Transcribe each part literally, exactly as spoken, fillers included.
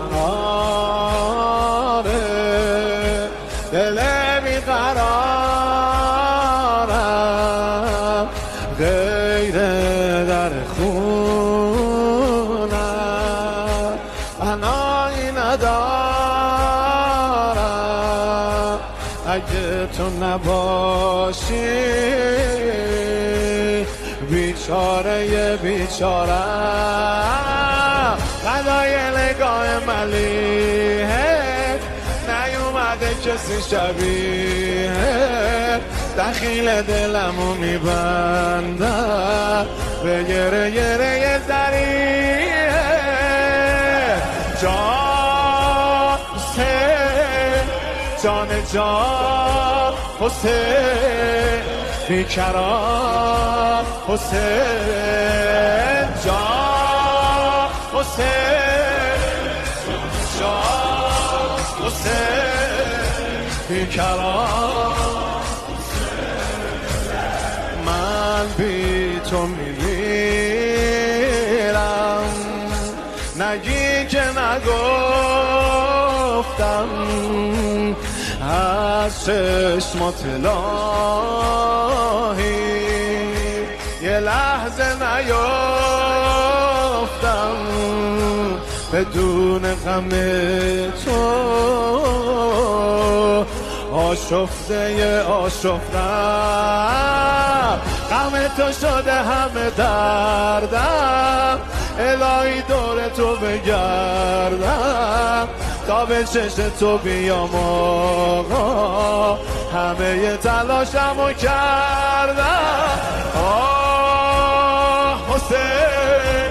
آره دل بیقرارم غیر در خونم پناهی ندارم اگه تو نباشی بیچاره بیچاره قضای نگاه ملیحه نیومده کسی شبیه دخیل دلمو میبندم به گره گره دریه جان حسین جان جان حسین بیکران حسین جان حسین جان حسین بیکران من بی تو میمیرم نگی که نگفتم از چشمات الهی یه لحظه نیافتم بدون غم تو آشفته آشفتم غم تو شده همه دردم الهی دور تو بگردم تا به چشم تو بیام آقا همه تلاشمو کردم آه حسین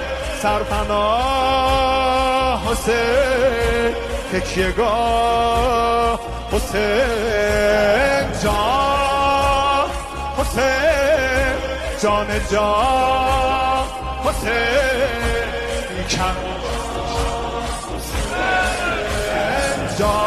سرپناه حسین تکیه‌گاه حسین جان حسین جان جان حسین بیکران حسین جان